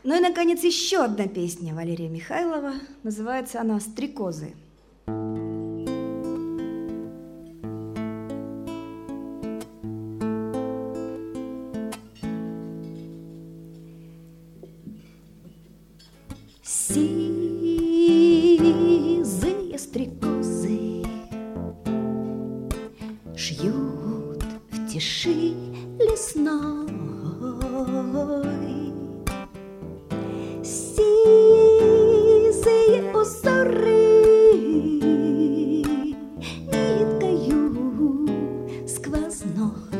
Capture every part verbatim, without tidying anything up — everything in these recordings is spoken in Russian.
Ну и, наконец, еще одна песня Валерия Михайлова. Называется она «Стрекозы». Сизые стрекозы шьют в тиши лесной, сизые узоры ниткою сквозной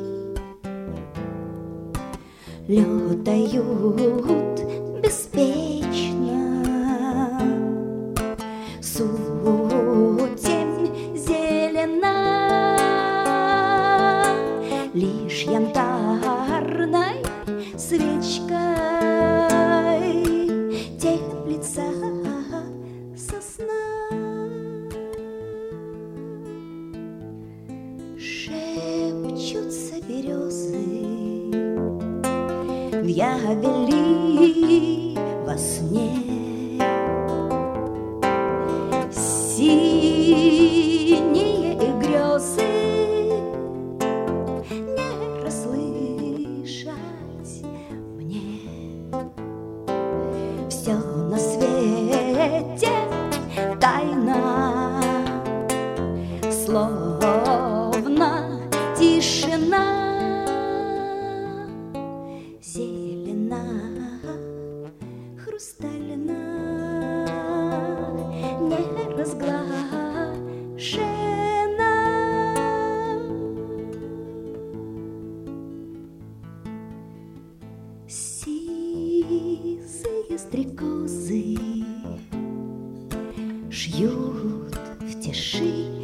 летают беспечно, сутень зелена, лишь янтарной свечкой теплится сосна. Шепчутся березы в явели во сне, синие грезы не расслышать мне. Все на свете тайна, словно тишина. Зелена, хрустальна, не разглашена. Сизые стрекозы шьют в тиши